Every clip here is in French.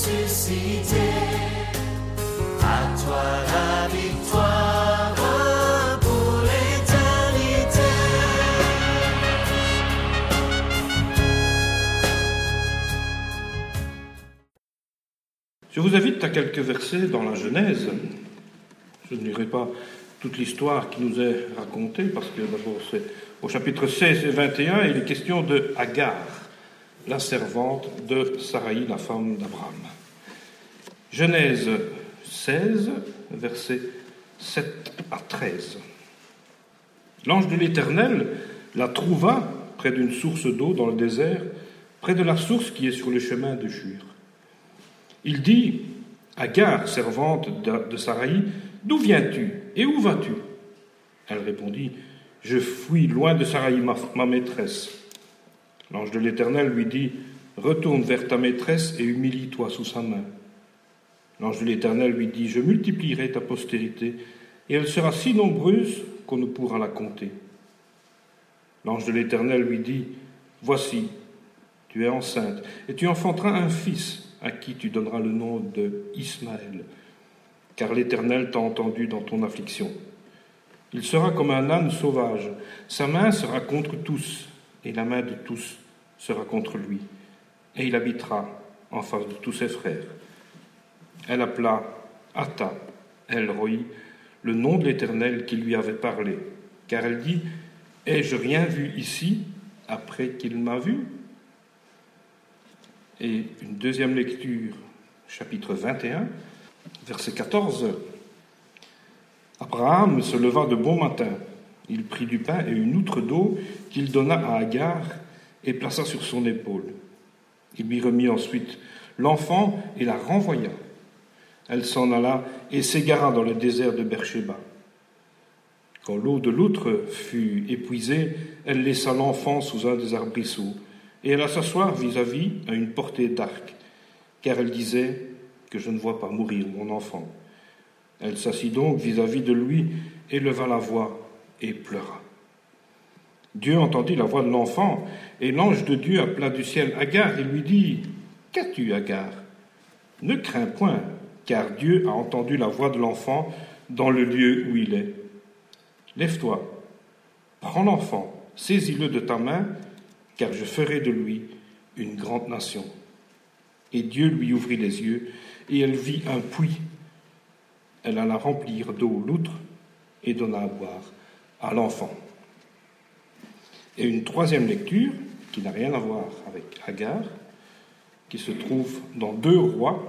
ressuscité. À toi la victoire pour l'éternité. Je vous invite à quelques versets dans la Genèse. Je ne lirai pas toute l'histoire qui nous est racontée, parce que d'abord c'est au chapitre 16 et 21, il est question de Agar, la servante de Saraï, la femme d'Abraham. Genèse 16, versets 7 à 13. L'ange de l'Éternel la trouva près d'une source d'eau dans le désert, près de la source qui est sur le chemin de Shur. Il dit, Agar, servante de Saraï, d'où viens-tu et où vas-tu? Elle répondit, je fuis loin de Saraï, ma maîtresse. L'ange de l'Éternel lui dit, retourne vers ta maîtresse et humilie-toi sous sa main. L'ange de l'Éternel lui dit, je multiplierai ta postérité et elle sera si nombreuse qu'on ne pourra la compter. L'ange de l'Éternel lui dit, voici, tu es enceinte et tu enfanteras un fils à qui tu donneras le nom de Ismaël, car l'Éternel t'a entendu dans ton affliction. Il sera comme un âne sauvage, sa main sera contre tous, et la main de tous sera contre lui, et il habitera en face de tous ses frères. Elle appela Atta, El-Roi, le nom de l'Éternel qui lui avait parlé, car elle dit, ai-je rien vu ici après qu'il m'a vu? Et une deuxième lecture, chapitre 21, verset 14. Abraham se leva de bon matin. Il prit du pain et une outre d'eau qu'il donna à Agar et plaça sur son épaule. Il lui remit ensuite l'enfant et la renvoya. Elle s'en alla et s'égara dans le désert de Beersheba. Quand l'eau de l'outre fut épuisée, elle laissa l'enfant sous un des arbrisseaux et alla s'asseoir vis-à-vis à une portée d'arc, car elle disait que je ne vois pas mourir mon enfant. Elle s'assit donc vis-à-vis de lui, éleva la voix et pleura. Dieu entendit la voix de l'enfant, et l'ange de Dieu appela du ciel Agar et lui dit, qu'as-tu, Agar? Ne crains point, car Dieu a entendu la voix de l'enfant dans le lieu où il est. Lève-toi, prends l'enfant, saisis-le de ta main, car je ferai de lui une grande nation. Et Dieu lui ouvrit les yeux, et elle vit un puits. Elle alla remplir d'eau l'outre et donna à boire à l'enfant. Et une troisième lecture, qui n'a rien à voir avec Agar, qui se trouve dans 2 Rois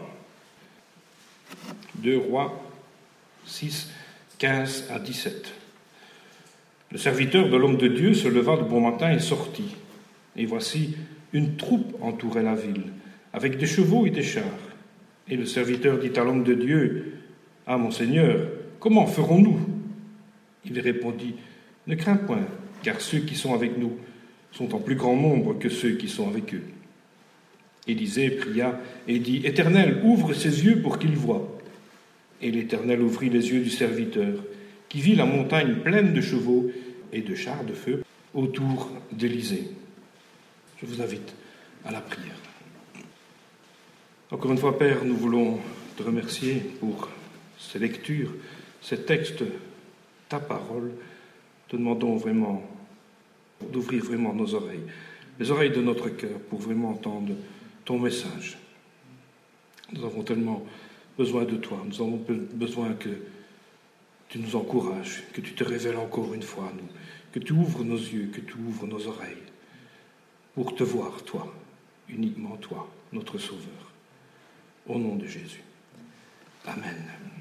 6, 15 à 17. Le serviteur de l'homme de Dieu se leva de bon matin et sortit. Et voici, une troupe entourait la ville, avec des chevaux et des chars. Et le serviteur dit à l'homme de Dieu, « Ah, mon Seigneur, comment ferons-nous » Il répondit, « Ne crains point, car ceux qui sont avec nous sont en plus grand nombre que ceux qui sont avec eux. » Élisée pria et dit, « Éternel, ouvre ses yeux pour qu'il voie. » Et l'Éternel ouvrit les yeux du serviteur, qui vit la montagne pleine de chevaux et de chars de feu autour d'Élisée. Je vous invite à la prière. Encore une fois, Père, nous voulons te remercier pour ces lectures, ces textes, ta parole. Te demandons vraiment d'ouvrir vraiment nos oreilles, les oreilles de notre cœur, pour vraiment entendre ton message. Nous avons tellement besoin de toi, nous avons besoin que tu nous encourages, que tu te révèles encore une fois à nous, que tu ouvres nos yeux, que tu ouvres nos oreilles, pour te voir, toi, uniquement toi, notre Sauveur. Au nom de Jésus. Amen.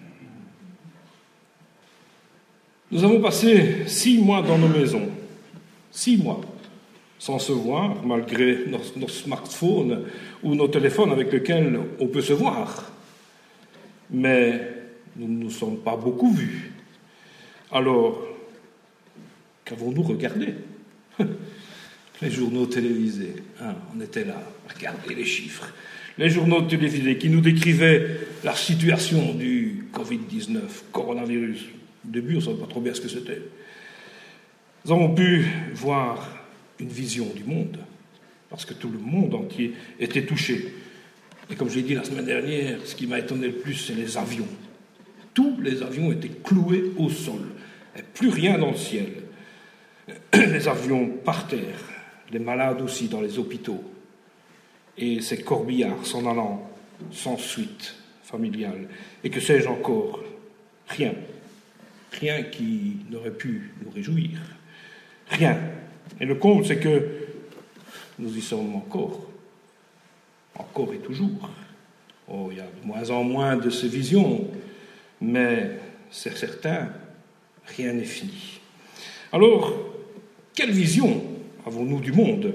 Nous avons passé 6 mois dans nos maisons. 6 mois. Sans se voir, malgré nos smartphones ou nos téléphones avec lesquels on peut se voir. Mais nous ne nous sommes pas beaucoup vus. Alors, qu'avons-nous regardé? Les journaux télévisés. On était là, à regarder les chiffres. Les journaux télévisés qui nous décrivaient la situation du Covid-19, coronavirus. Au début, on ne savait pas trop bien ce que c'était. Nous avons pu voir une vision du monde, parce que tout le monde entier était touché Et comme j'ai dit la semaine dernière, ce qui m'a étonné le plus, c'est les avions. Tous les avions étaient cloués au sol, et plus rien dans le ciel. Les avions par terre, les malades aussi dans les hôpitaux, et ces corbillards s'en allant sans suite familiale. Et que sais-je encore? Rien. Rien qui n'aurait pu nous réjouir. Rien. Et le comble, c'est que nous y sommes encore. Encore et toujours. Oh, il y a de moins en moins de ces visions, mais c'est certain, rien n'est fini. Alors, quelle vision avons-nous du monde?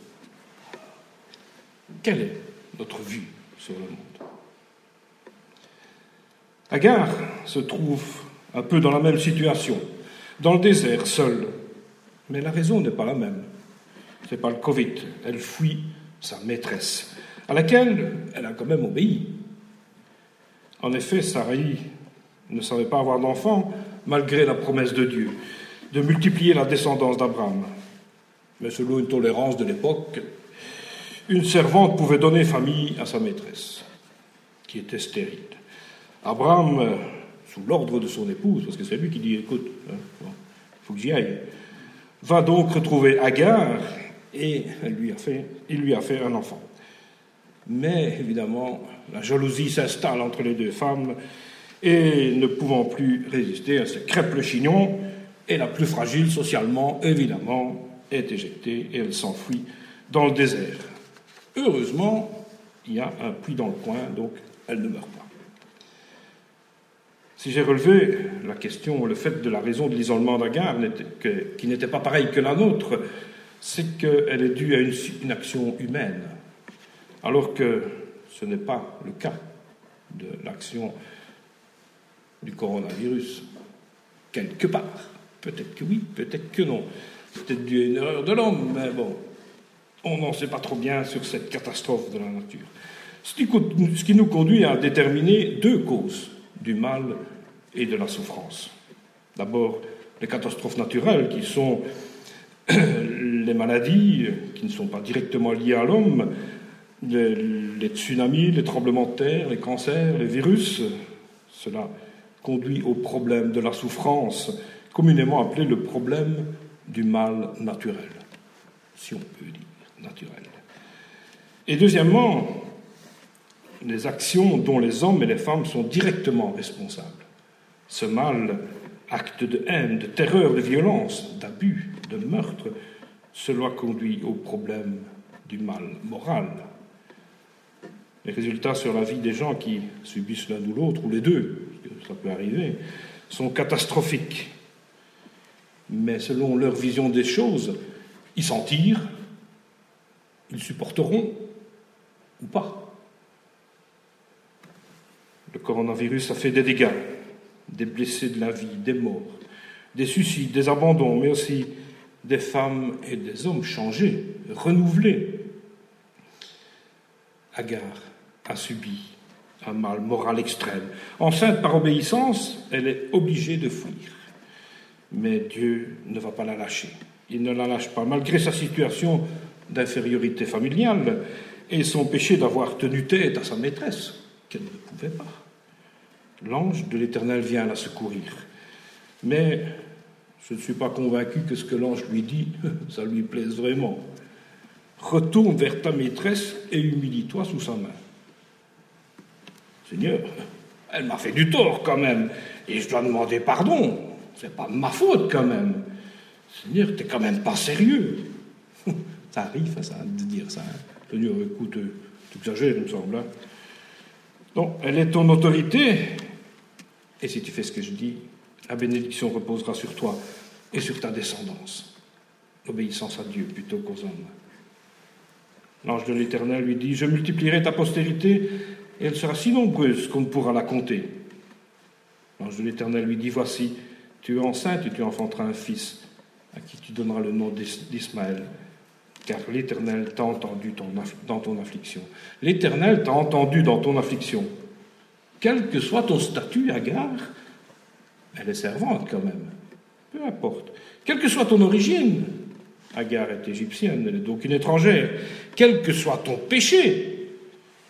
Quelle est notre vue sur le monde? Agar se trouve un peu dans la même situation, dans le désert, seule. Mais la raison n'est pas la même. Ce n'est pas le Covid. Elle fuit sa maîtresse, à laquelle elle a quand même obéi. En effet, Sarai ne savait pas avoir d'enfant, malgré la promesse de Dieu, de multiplier la descendance d'Abraham. Mais selon une tolérance de l'époque, une servante pouvait donner famille à sa maîtresse, qui était stérile. Abraham, sous l'ordre de son épouse, parce que c'est lui qui dit « écoute, il faut que j'y aille », va donc retrouver Agar et il lui a fait un enfant. Mais évidemment, la jalousie s'installe entre les deux femmes et ne pouvant plus résister, elle se crêpe le chignon et la plus fragile socialement, évidemment, est éjectée et elle s'enfuit dans le désert. Heureusement, il y a un puits dans le coin, donc elle ne meurt pas. Si j'ai relevé la question, le fait de la raison de l'isolement d'Agar, qui n'était pas pareille que la nôtre, c'est qu'elle est due à une action humaine, alors que ce n'est pas le cas de l'action du coronavirus. Quelque part. Peut-être que oui, peut-être que non. Peut-être dû à une erreur de l'homme, mais bon, on n'en sait pas trop bien sur cette catastrophe de la nature. Ce qui nous conduit à déterminer deux causes du mal et de la souffrance. D'abord, les catastrophes naturelles, qui sont les maladies, qui ne sont pas directement liées à l'homme, les tsunamis, les tremblements de terre, les cancers, les virus. Cela conduit au problème de la souffrance, communément appelé le problème du mal naturel, si on peut dire naturel. Et deuxièmement, les actions dont les hommes et les femmes sont directement responsables. Ce mal, acte de haine, de terreur, de violence, d'abus, de meurtre, cela conduit au problème du mal moral. Les résultats sur la vie des gens qui subissent l'un ou l'autre, ou les deux, parce que ça peut arriver, sont catastrophiques. Mais selon leur vision des choses, ils s'en tirent, ils supporteront ou pas. Le coronavirus a fait des dégâts, des blessés de la vie, des morts, des suicides, des abandons, mais aussi des femmes et des hommes changés, renouvelés. Agar a subi un mal moral extrême. Enceinte par obéissance, elle est obligée de fuir. Mais Dieu ne va pas la lâcher. Il ne la lâche pas, malgré sa situation d'infériorité familiale et son péché d'avoir tenu tête à sa maîtresse, qu'elle ne pouvait pas. L'ange de l'Éternel vient la secourir. Mais je ne suis pas convaincu que ce que l'ange lui dit, ça lui plaise vraiment. Retourne vers ta maîtresse et humilie-toi sous sa main. Seigneur, elle m'a fait du tort quand même, et je dois demander pardon. C'est pas de ma faute quand même. Seigneur, t'es quand même pas sérieux. Ça arrive, ça, de dire ça. Hein. Seigneur, écoute, tu exagères, il me semble. Hein. Donc, elle est ton autorité, et si tu fais ce que je dis, la bénédiction reposera sur toi et sur ta descendance. L'obéissance à Dieu plutôt qu'aux hommes. L'ange de l'Éternel lui dit « Je multiplierai ta postérité, et elle sera si nombreuse qu'on ne pourra la compter. » L'ange de l'Éternel lui dit « Voici, tu es enceinte et tu enfanteras un fils, à qui tu donneras le nom d'Ismaël, car l'Éternel t'a entendu dans ton affliction. » L'Éternel t'a entendu dans ton affliction. Quel que soit ton statut, Agar, elle est servante quand même, peu importe. Quelle que soit ton origine, Agar est égyptienne, elle est donc une étrangère. Quel que soit ton péché,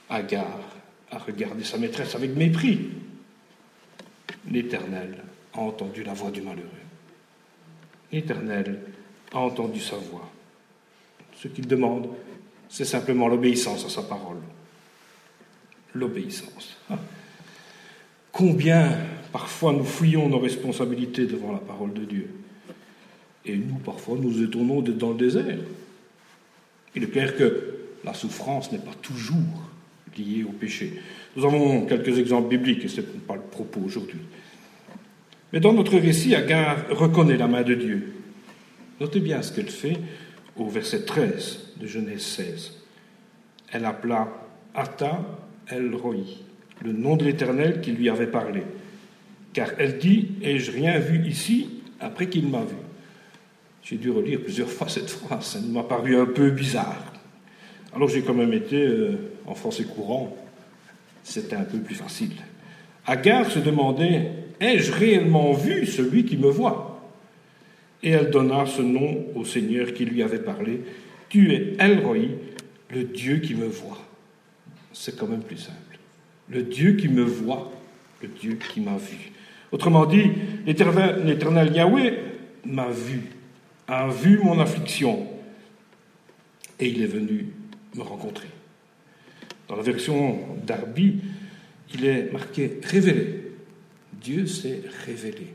Agar a regardé sa maîtresse avec mépris. L'Éternel a entendu la voix du malheureux. L'Éternel a entendu sa voix. Ce qu'il demande, c'est simplement l'obéissance à sa parole. L'obéissance. Combien, parfois, nous fouillons nos responsabilités devant la parole de Dieu. Et nous, parfois, nous étournons dans le désert. Il est clair que la souffrance n'est pas toujours liée au péché. Nous avons quelques exemples bibliques, et ce n'est pas le propos aujourd'hui. Mais dans notre récit, Agar reconnaît la main de Dieu. Notez bien ce qu'elle fait au verset 13 de Genèse 16. Elle appela Ata El-Roi, le nom de l'Éternel qui lui avait parlé. Car elle dit, ai-je rien vu ici après qu'il m'a vu? J'ai dû relire plusieurs fois cette phrase, ça m'a paru un peu bizarre. Alors j'ai quand même été en français courant, c'était un peu plus facile. Agar se demandait, ai-je réellement vu celui qui me voit? Et elle donna ce nom au Seigneur qui lui avait parlé, tu es El-Roi, le Dieu qui me voit. C'est quand même plus simple. Le Dieu qui me voit, le Dieu qui m'a vu. Autrement dit, l'Éternel Yahweh m'a vu, a vu mon affliction, et il est venu me rencontrer. Dans la version d'Arby, il est marqué « révélé ». Dieu s'est révélé.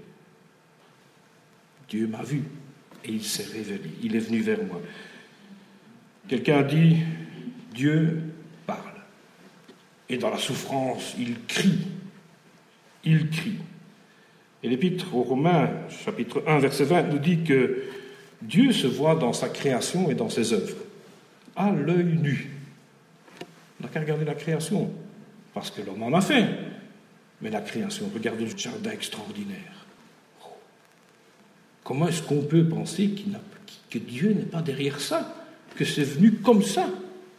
Dieu m'a vu et il s'est révélé. Il est venu vers moi. Quelqu'un dit « Dieu parle ». Et dans la souffrance, il crie. Il crie. Et l'Épître aux Romains, chapitre 1, verset 20, nous dit que Dieu se voit dans sa création et dans ses œuvres, à l'œil nu. On n'a qu'à regarder la création, parce que l'homme en a fait. Mais la création, regardez le jardin extraordinaire. Oh. Comment est-ce qu'on peut penser que Dieu n'est pas derrière ça, que c'est venu comme ça?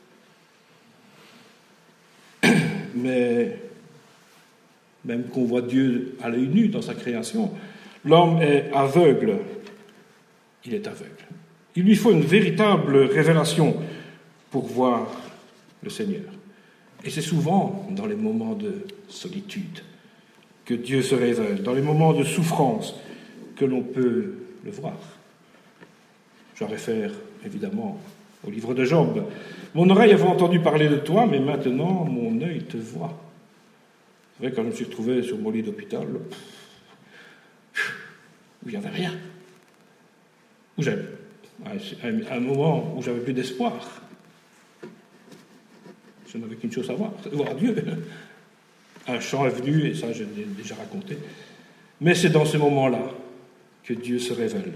Mais même qu'on voit Dieu à l'œil nu dans sa création, l'homme est aveugle. Il est aveugle. Il lui faut une véritable révélation pour voir le Seigneur. Et c'est souvent dans les moments de solitude que Dieu se révèle, dans les moments de souffrance que l'on peut le voir. Je réfère évidemment au livre de Job. Mon oreille avait entendu parler de toi, mais maintenant mon œil te voit. C'est vrai, quand je me suis retrouvé sur mon lit d'hôpital, où il n'y avait rien, où j'avais un moment où j'avais plus d'espoir. Je n'avais qu'une chose à voir, c'est voir Dieu. Un chant est venu, et ça je l'ai déjà raconté. Mais c'est dans ces moments-là que Dieu se révèle.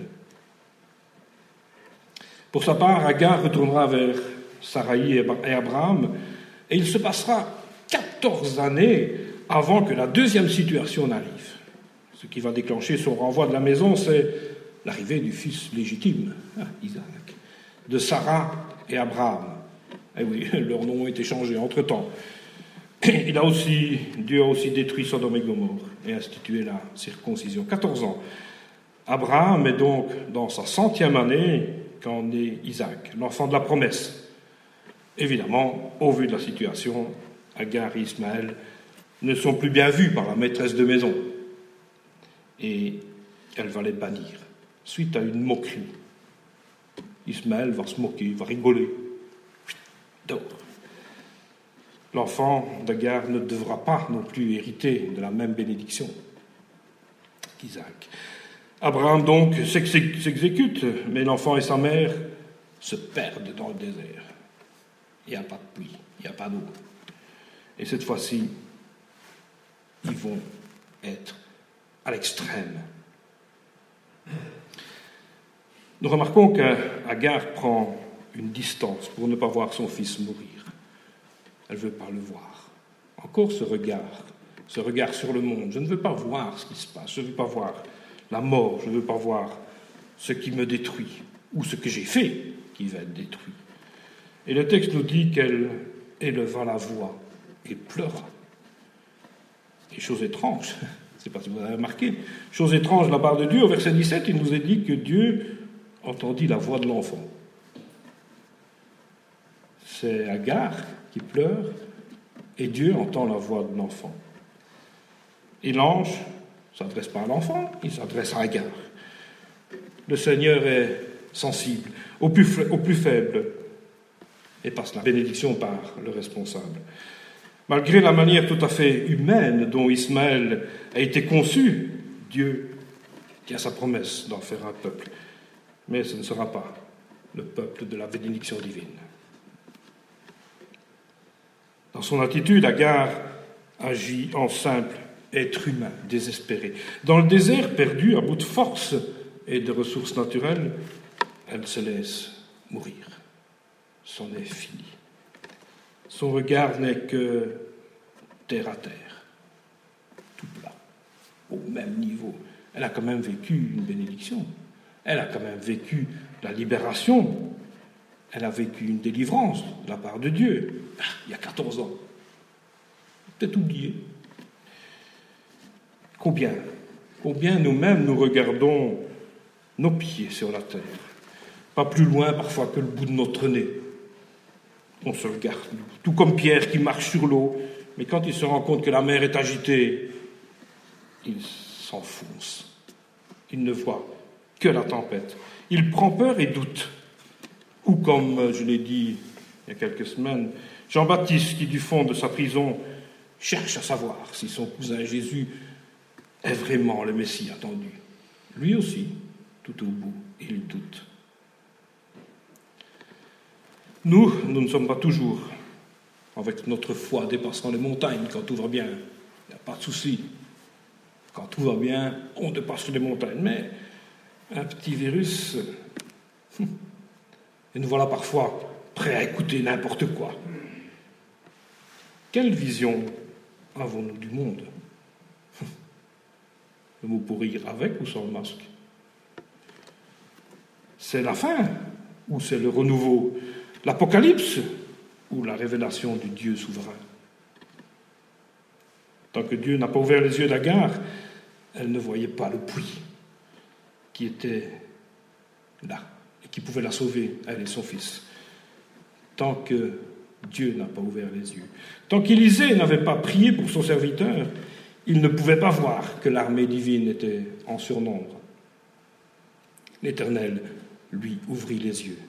Pour sa part, Agar retournera vers Sarai et Abraham, et il se passera 14 années avant que la deuxième situation n'arrive. Ce qui va déclencher son renvoi de la maison, c'est l'arrivée du fils légitime, Isaac, de Sarah et Abraham. Eh oui, leurs noms ont été changés entre-temps. Dieu a aussi détruit Sodome et Gomorrhe et institué la circoncision. 14 ans. Abraham est donc dans sa 100e année quand naît Isaac, l'enfant de la promesse. Évidemment, au vu de la situation, Agar et Ismaël ne sont plus bien vus par la maîtresse de maison. Et elle va les bannir, suite à une moquerie. Ismaël va se moquer, va rigoler. Donc, l'enfant d'Agar ne devra pas non plus hériter de la même bénédiction qu'Isaac. Abraham donc s'exécute, mais l'enfant et sa mère se perdent dans le désert. Il n'y a pas de pluie, il n'y a pas d'eau. Et cette fois-ci, ils vont être à l'extrême. Nous remarquons qu'Agar prend une distance pour ne pas voir son fils mourir. Elle ne veut pas le voir. Encore ce regard sur le monde. Je ne veux pas voir ce qui se passe, je ne veux pas voir la mort, je ne veux pas voir ce qui me détruit, ou ce que j'ai fait qui va être détruit. Et le texte nous dit qu'elle éleva la voix et pleura. Et chose étrange, je ne sais pas si vous avez remarqué, chose étrange de la part de Dieu, au verset 17, il nous est dit que Dieu entendit la voix de l'enfant. C'est Agar qui pleure et Dieu entend la voix de l'enfant. Et l'ange ne s'adresse pas à l'enfant, il s'adresse à Agar. Le Seigneur est sensible au plus faible et passe la bénédiction par le responsable. Malgré la manière tout à fait humaine dont Ismaël a été conçu, Dieu tient sa promesse d'en faire un peuple. Mais ce ne sera pas le peuple de la bénédiction divine. Dans son attitude, Agar agit en simple être humain, désespéré. Dans le désert, perdu, à bout de force et de ressources naturelles, elle se laisse mourir. C'en est fini. Son regard n'est que terre à terre, tout plat, au même niveau. Elle a quand même vécu une bénédiction. Elle a quand même vécu la libération. Elle a vécu une délivrance de la part de Dieu, il y a 14 ans. Peut-être oublié. Combien nous-mêmes nous regardons nos pieds sur la terre, pas plus loin parfois que le bout de notre nez. On se regarde, tout comme Pierre qui marche sur l'eau, mais quand il se rend compte que la mer est agitée, il s'enfonce. Il ne voit que la tempête. Il prend peur et doute. Ou comme je l'ai dit il y a quelques semaines, Jean-Baptiste qui du fond de sa prison cherche à savoir si son cousin Jésus est vraiment le Messie attendu. Lui aussi, tout au bout, il doute. Nous ne sommes pas toujours avec notre foi dépassant les montagnes quand tout va bien. Il n'y a pas de souci. Quand tout va bien, on dépasse les montagnes. Mais un petit virus, et nous voilà parfois prêts à écouter n'importe quoi. Quelle vision avons-nous du monde ? Le mot pour rire avec ou sans le masque ? C'est la fin ou c'est le renouveau ? L'Apocalypse ou la révélation du Dieu souverain ? Tant que Dieu n'a pas ouvert les yeux d'Agar, elle ne voyait pas le puits qui était là et qui pouvait la sauver, elle et son fils. Tant que Dieu n'a pas ouvert les yeux, tant qu'Élisée n'avait pas prié pour son serviteur, il ne pouvait pas voir que l'armée divine était en surnombre. L'Éternel, lui, ouvrit les yeux.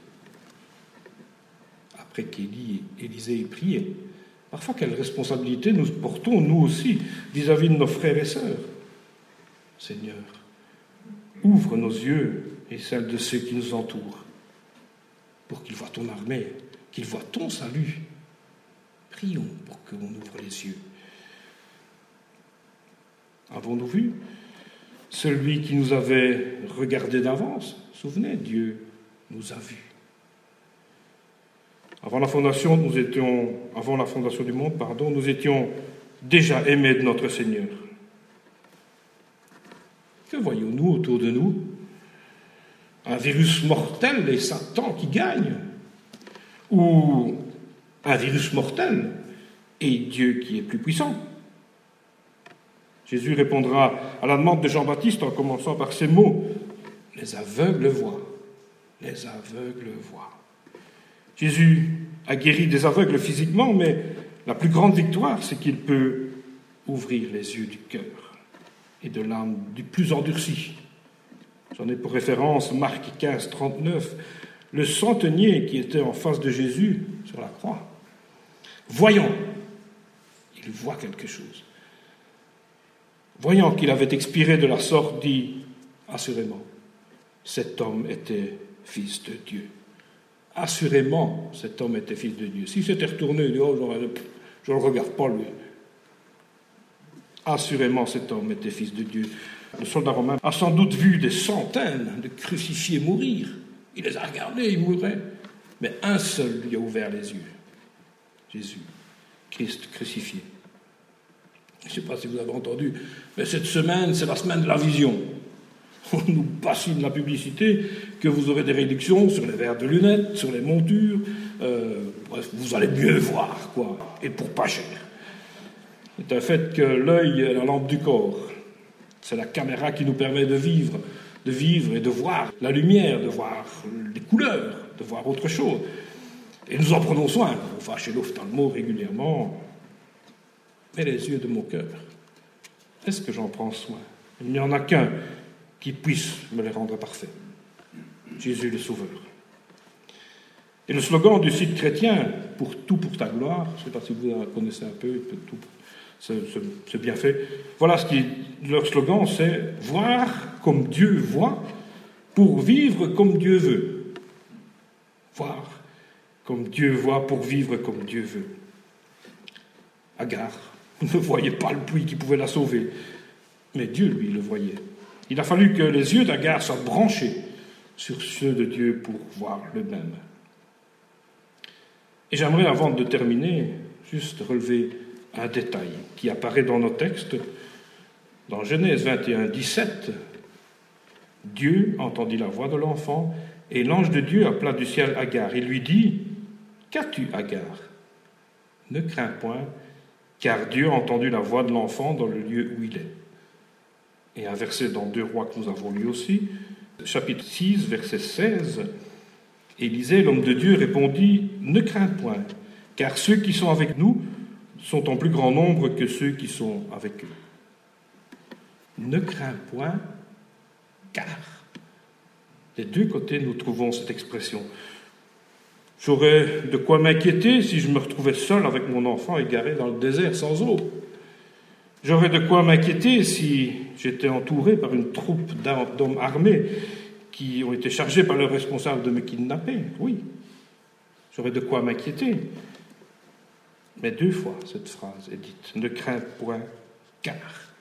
Après qu'Élisée ait prié, parfois quelle responsabilité nous portons, nous aussi, vis-à-vis de nos frères et sœurs. Seigneur, ouvre nos yeux et celles de ceux qui nous entourent, pour qu'ils voient ton armée, qu'ils voient ton salut. Prions pour qu'on ouvre les yeux. Avons-nous vu celui qui nous avait regardé d'avance? Souvenez, Dieu nous a vus. Avant la fondation du monde, nous étions déjà aimés de notre Seigneur. Que voyons-nous autour de nous? Un virus mortel et Satan qui gagne? Ou un virus mortel et Dieu qui est plus puissant? Jésus répondra à la demande de Jean-Baptiste en commençant par ces mots. Les aveugles voient. Les aveugles voient. Jésus a guéri des aveugles physiquement, mais la plus grande victoire, c'est qu'il peut ouvrir les yeux du cœur et de l'âme du plus endurci. J'en ai pour référence Marc 15, 39, le centenier qui était en face de Jésus sur la croix. Voyant, il voit quelque chose. Voyant qu'il avait expiré de la sorte, dit assurément, cet homme était fils de Dieu. Assurément, cet homme était fils de Dieu. S'il s'était retourné, il dit, je ne le regarde pas lui. Assurément, cet homme était fils de Dieu. Le soldat romain a sans doute vu des centaines de crucifiés mourir. Il les a regardés, ils mouraient. Mais un seul lui a ouvert les yeux. Jésus, Christ crucifié. Je ne sais pas si vous avez entendu, mais cette semaine, c'est la semaine de la vision. On nous bassine la publicité que vous aurez des réductions sur les verres de lunettes, sur les montures. Bref, vous allez mieux voir, quoi. Et pour pas cher. C'est un fait que l'œil est la lampe du corps. C'est la caméra qui nous permet de vivre et de voir la lumière, de voir les couleurs, de voir autre chose. Et nous en prenons soin. On va chez l'ophtalmo régulièrement. mais les yeux de mon cœur, est-ce que j'en prends soin? Il n'y en a qu'un qui puisse me les rendre parfaits. Jésus le Sauveur. Et le slogan du site chrétien, pour tout pour ta gloire, je ne sais pas si vous la connaissez un peu, tout, c'est bien fait. Voilà leur slogan, c'est « Voir comme Dieu voit, pour vivre comme Dieu veut. » Voir comme Dieu voit, pour vivre comme Dieu veut. Agar ne voyait pas le puits qui pouvait la sauver, mais Dieu, lui, le voyait. Il a fallu que les yeux d'Agar soient branchés sur ceux de Dieu pour voir le même. Et j'aimerais, avant de terminer, juste relever un détail qui apparaît dans nos textes. Dans Genèse 21, 17, Dieu entendit la voix de l'enfant, et l'ange de Dieu appela du ciel Agar. Il lui dit, « Qu'as-tu, Agar? Ne crains point, car Dieu a entendu la voix de l'enfant dans le lieu où il est. » Et un verset dans 2 Rois que nous avons lu aussi, chapitre 6, verset 16, Élisée, l'homme de Dieu, répondit, « Ne crains point, car ceux qui sont avec nous sont en plus grand nombre que ceux qui sont avec eux. » Ne crains point, car. Des deux côtés, nous trouvons cette expression. J'aurais de quoi m'inquiéter si je me retrouvais seul avec mon enfant égaré dans le désert sans eau. J'aurais de quoi m'inquiéter si j'étais entouré par une troupe d'hommes armés qui ont été chargés par le responsable de me kidnapper. Oui, j'aurais de quoi m'inquiéter. Mais 2 fois, cette phrase est dite. Ne crains point, car.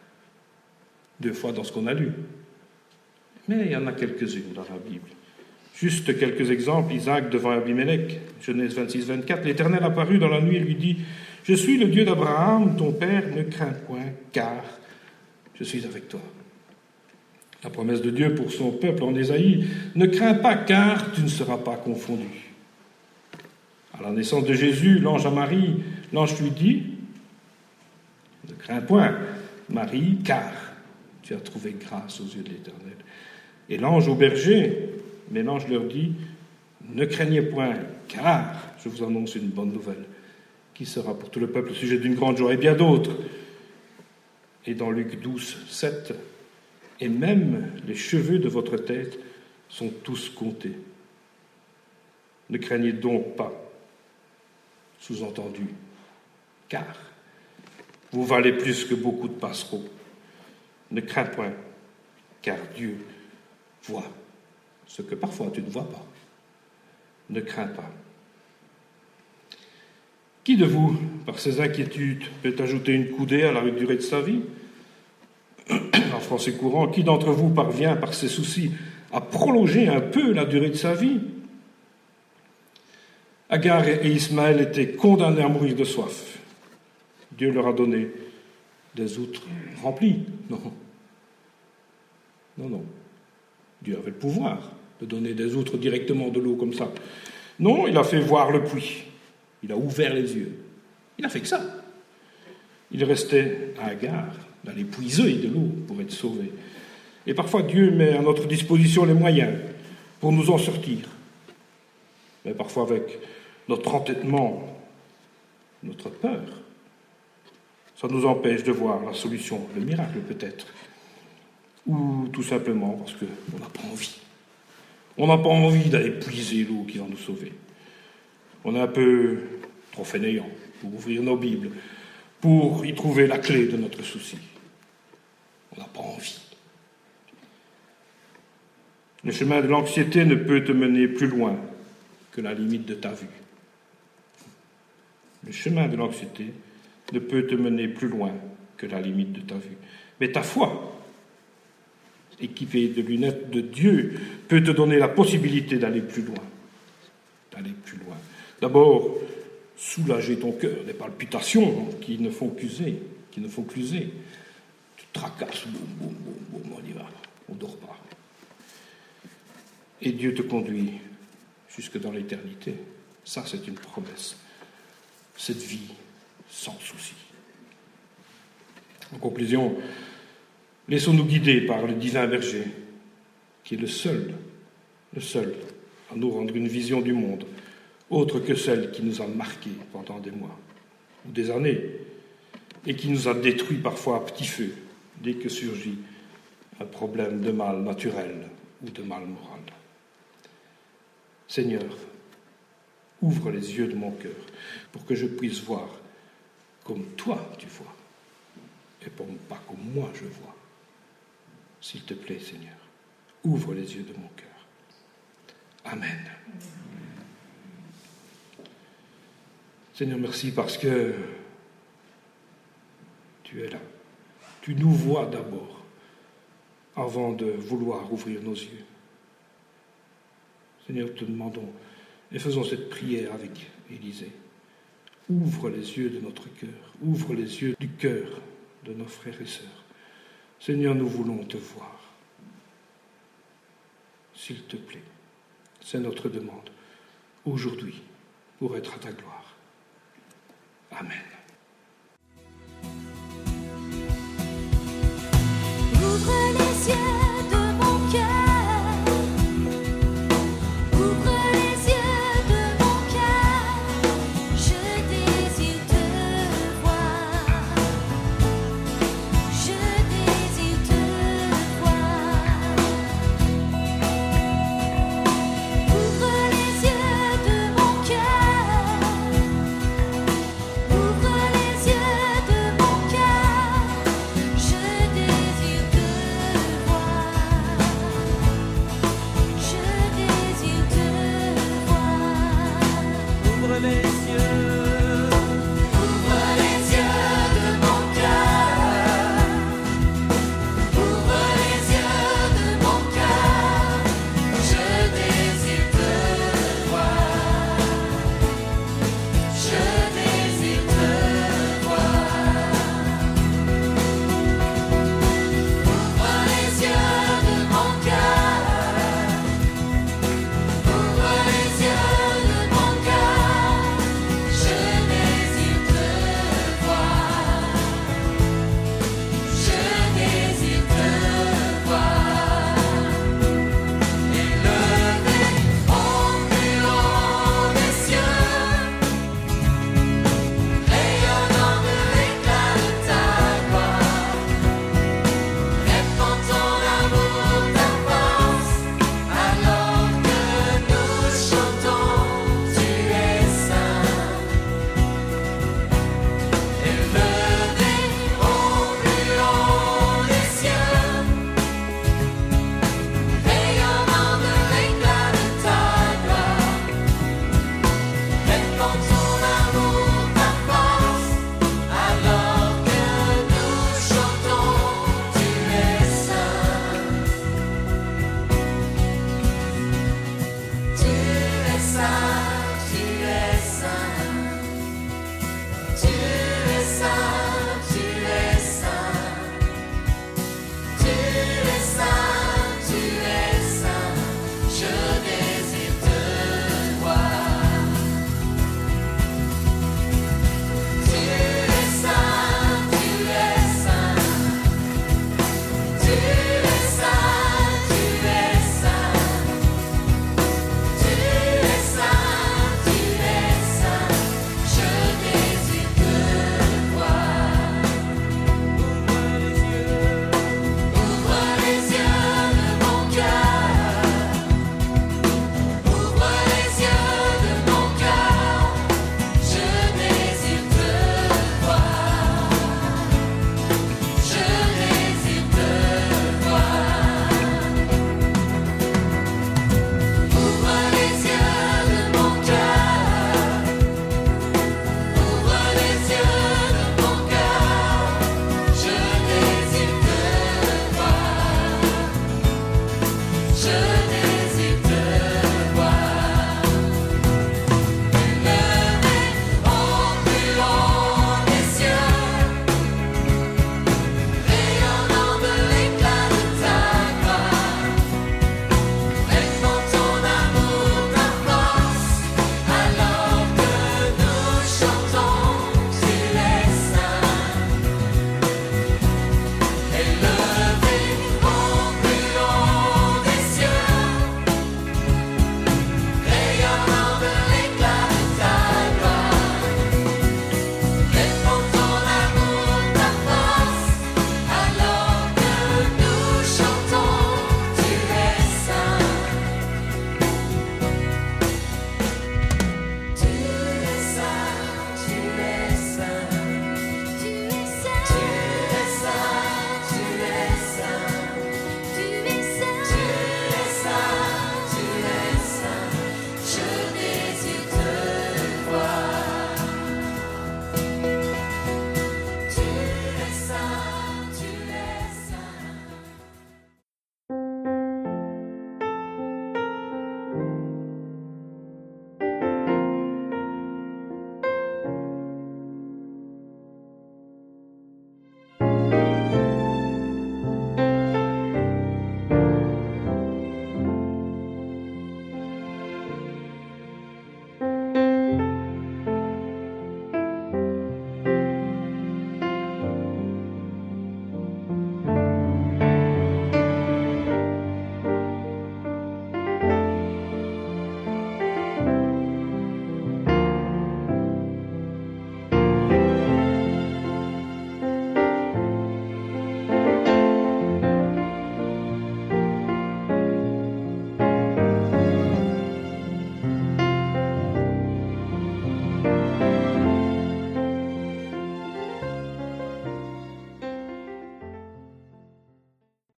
2 fois dans ce qu'on a lu. Mais il y en a quelques-unes dans la Bible. Juste quelques exemples. Isaac devant Abimelech, Genèse 26, 24. L'Éternel apparut dans la nuit et lui dit, « Je suis le Dieu d'Abraham, ton père, ne crains point, car je suis avec toi. » La promesse de Dieu pour son peuple en Ésaïe, « Ne crains pas, car tu ne seras pas confondu. » À la naissance de Jésus, l'ange à Marie, l'ange lui dit, « Ne crains point, Marie, car tu as trouvé grâce aux yeux de l'Éternel. » Et l'ange au berger, mais l'ange leur dit, « Ne craignez point, car je vous annonce une bonne nouvelle, qui sera pour tout le peuple le sujet d'une grande joie, et bien d'autres. » Et dans Luc 12, 7, « Et même les cheveux de votre tête sont tous comptés. Ne craignez donc pas. » Sous-entendu, car vous valez plus que beaucoup de passereaux. Ne crains point, car Dieu voit ce que parfois tu ne vois pas. Ne crains pas. Qui de vous, par ses inquiétudes, peut ajouter une coudée à la durée de sa vie? En français courant, qui d'entre vous parvient, par ses soucis, à prolonger un peu la durée de sa vie? Agar et Ismaël étaient condamnés à mourir de soif. Dieu leur a donné des outres remplies. Non. Dieu avait le pouvoir de donner des outres directement de l'eau comme ça. Non, il a fait voir le puits. Il a ouvert les yeux. Il a fait que ça. Il restait à Agar d'aller puiser de l'eau pour être sauvé. Et parfois, Dieu met à notre disposition les moyens pour nous en sortir. Mais parfois avec notre entêtement, notre peur, ça nous empêche de voir la solution, le miracle peut-être. Ou tout simplement parce qu'on n'a pas envie. On n'a pas envie d'aller puiser l'eau qui va nous sauver. On est un peu trop fainéant pour ouvrir nos Bibles, pour y trouver la clé de notre souci. On n'a pas envie. Le chemin de l'anxiété ne peut te mener plus loin que la limite de ta vue. Le chemin de l'anxiété ne peut te mener plus loin que la limite de ta vue. Mais ta foi, équipée de lunettes de Dieu, peut te donner la possibilité d'aller plus loin. D'abord, soulager ton cœur, des palpitations qui ne font qu'user. Tu te tracasses, boum, on y va, on ne dort pas. Et Dieu te conduit jusque dans l'éternité. Ça, c'est une promesse. Cette vie sans souci. En conclusion, laissons-nous guider par le divin berger, qui est le seul à nous rendre une vision du monde, autre que celle qui nous a marqués pendant des mois ou des années. et qui nous a détruits parfois à petit feu dès que surgit un problème de mal naturel ou de mal moral. Seigneur, ouvre les yeux de mon cœur pour que je puisse voir comme toi tu vois et pas comme moi je vois. S'il te plaît, Seigneur, ouvre les yeux de mon cœur. Amen. Seigneur, merci parce que tu es là. Tu nous vois d'abord avant de vouloir ouvrir nos yeux. Seigneur, te demandons et faisons cette prière avec Élisée. Ouvre les yeux de notre cœur, ouvre les yeux du cœur de nos frères et sœurs. Seigneur, nous voulons te voir. S'il te plaît, c'est notre demande aujourd'hui pour être à ta gloire. Amen.